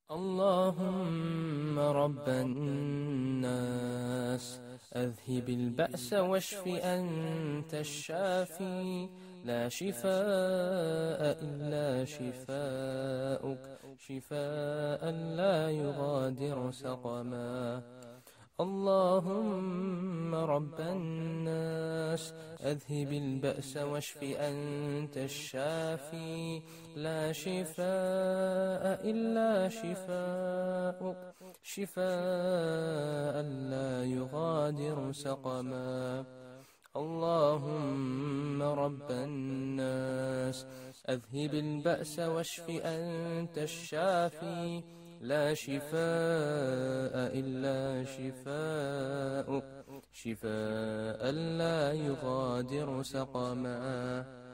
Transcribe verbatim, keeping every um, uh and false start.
اللهم رب الناس أذهب البأس واشف أنت الشافي، لا شفاء إلا شفاؤك، شفاء لا يغادر سقما. اللهم رب الناس أذهب البأس واشف أنت الشافي، لا شفاء إلا شفاؤك، شفاء لا يغادر سقما. اللهم رب الناس أذهب البأس واشف أنت الشافي، لا شفاء إلا شفاؤك، شفاء لا يغادر سقما.